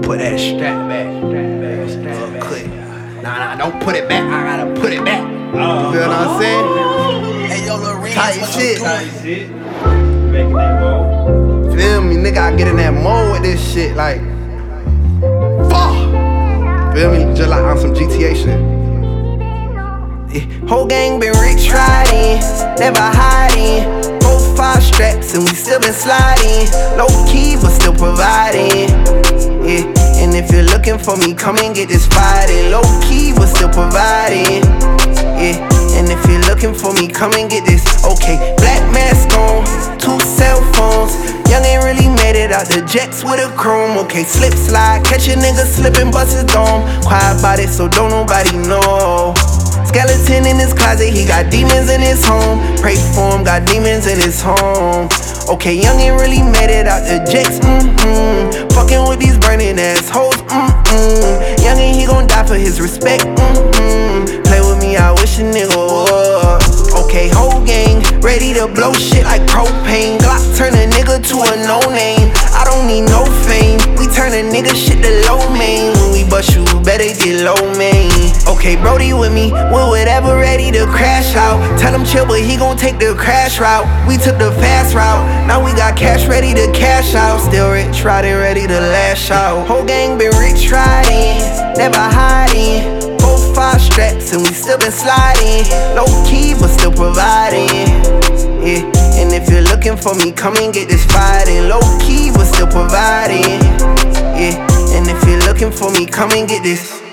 put that strap back. Real quick. Nah, don't put it back. I gotta put it back. You feel what I'm saying? Hey, yo, Lil Reed, Tight shit. Making that roll. Feel me, nigga? I get in that mode with this shit. Like, fuck. Feel me? Just like on some GTA shit. Yeah. Whole gang been rich riding, never hiding. 4-5 straps and we still been sliding. Low key but still providing. Yeah. And if you're looking for me, come and get this fighting. Low key but still providing. Yeah. And if you're looking for me, come and get this. Okay, black mask on, 2 cell phones. Young ain't really made it out the jets with a chrome. Okay, slip slide, catch a nigga slipping, bust his dome. Quiet about it, so don't nobody know. Skeleton in his closet, he got demons in his home. Pray for him, got demons in his home. Okay, young ain't really made it out the jets, Fucking with these burning ass hoes, Young ain't he gon' die for his respect, Play with me, I wish a nigga would. Okay, whole gang, ready to blow shit like propane. Glock turn a nigga to a no-name. I don't need no fame, we turn a nigga shit to low main. When we bust you, better get low main. Okay, Brody with me, we're whatever ready to crash out. Tell him chill, but he gon' take the crash route. We took the fast route, now we got cash ready to cash out. Still rich riding, ready to lash out. Whole gang been rich riding, never hiding. 4-5 straps and we still been sliding. Low key but still providing. Yeah. And if you're looking for me, come and get this fighting. Low key but still providing. Yeah. And if you're looking for me, come and get this.